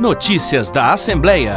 Notícias da Assembleia.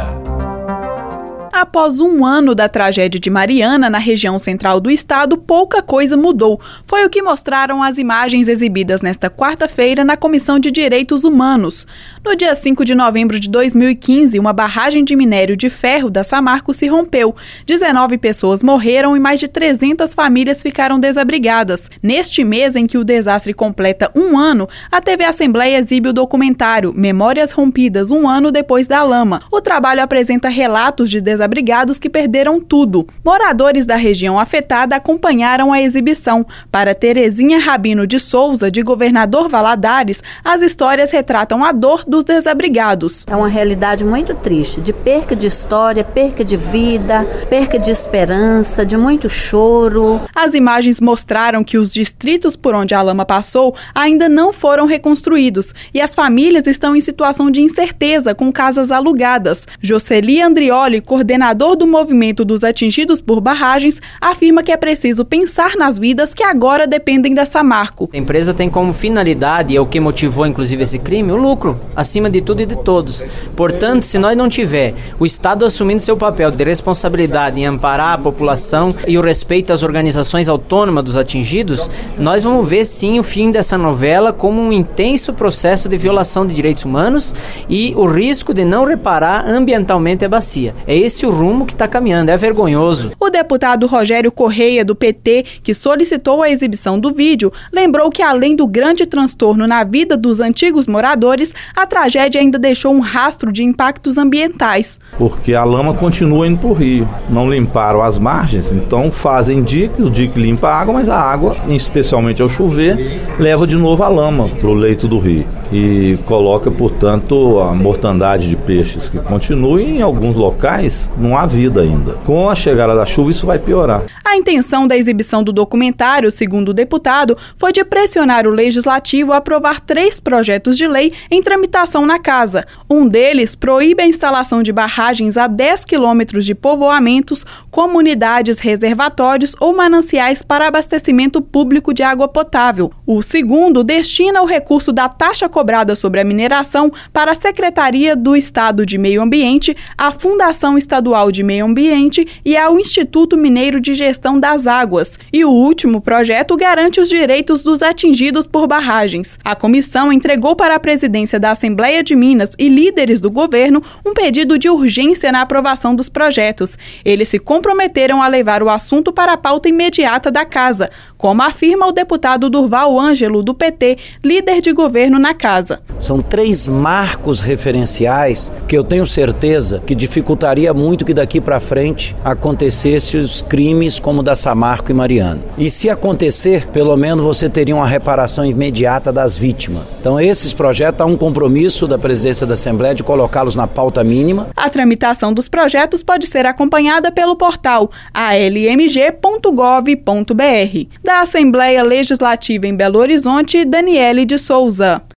Após um ano da tragédia de Mariana, na região central do estado, pouca coisa mudou. Foi o que mostraram as imagens exibidas nesta quarta-feira na Comissão de Direitos Humanos. No dia 5 de novembro de 2015, uma barragem de minério de ferro da Samarco se rompeu. 19 pessoas morreram e mais de 300 famílias ficaram desabrigadas. Neste mês em que o desastre completa um ano, a TV Assembleia exibe o documentário Memórias Rompidas, um ano depois da lama. O trabalho apresenta relatos de desabrigados que perderam tudo. Moradores da região afetada acompanharam a exibição. Para Terezinha Rabino de Souza, de Governador Valadares, as histórias retratam a dor dos desabrigados. É uma realidade muito triste, de perca de história, perca de vida, perca de esperança, de muito choro. As imagens mostraram que os distritos por onde a lama passou ainda não foram reconstruídos e as famílias estão em situação de incerteza, com casas alugadas. Jocely Andrioli, coordenador do movimento dos atingidos por barragens, afirma que é preciso pensar nas vidas que agora dependem da Samarco. A empresa tem como finalidade, e é o que motivou inclusive esse crime, o lucro, acima de tudo e de todos. Portanto, se nós não tiver o Estado assumindo seu papel de responsabilidade em amparar a população e o respeito às organizações autônomas dos atingidos, nós vamos ver sim o fim dessa novela como um intenso processo de violação de direitos humanos e o risco de não reparar ambientalmente a bacia. É esse o rumo que está caminhando, é vergonhoso. O deputado Rogério Correia, do PT, que solicitou a exibição do vídeo, lembrou que além do grande transtorno na vida dos antigos moradores, a tragédia ainda deixou um rastro de impactos ambientais. Porque a lama continua indo para o rio, não limparam as margens, então fazem dique, o dique limpa a água, mas a água, especialmente ao chover, leva de novo a lama para o leito do rio e coloca, portanto, a mortandade de peixes que continua e em alguns locais não há vida ainda. Com a chegada da chuva, isso vai piorar. A intenção da exibição do documentário, segundo o deputado, foi de pressionar o Legislativo a aprovar 3 projetos de lei em tramitação na Casa. Um deles proíbe a instalação de barragens a 10 quilômetros de povoamentos, comunidades, reservatórios ou mananciais para abastecimento público de água potável. O segundo destina o recurso da taxa cobrada sobre a mineração para a Secretaria do Estado de Meio Ambiente, a Fundação Estadual de Meio Ambiente e ao Instituto Mineiro de Gestão das Águas. E o último projeto garante os direitos dos atingidos por barragens. A comissão entregou para a presidência da Assembleia de Minas e líderes do governo um pedido de urgência na aprovação dos projetos. Eles se comprometeram a levar o assunto para a pauta imediata da Casa, como afirma o deputado Durval Ângelo, do PT, líder de governo na Casa. São 3 marcos referenciais que eu tenho certeza que dificultaria muito que daqui para frente acontecesse os crimes como o da Samarco e Mariana. E se acontecer, pelo menos você teria uma reparação imediata das vítimas. Então esses projetos há um compromisso da presidência da Assembleia de colocá-los na pauta mínima. A tramitação dos projetos pode ser acompanhada pelo portal almg.gov.br. Da Assembleia Legislativa em Belo Horizonte, Daniele de Souza.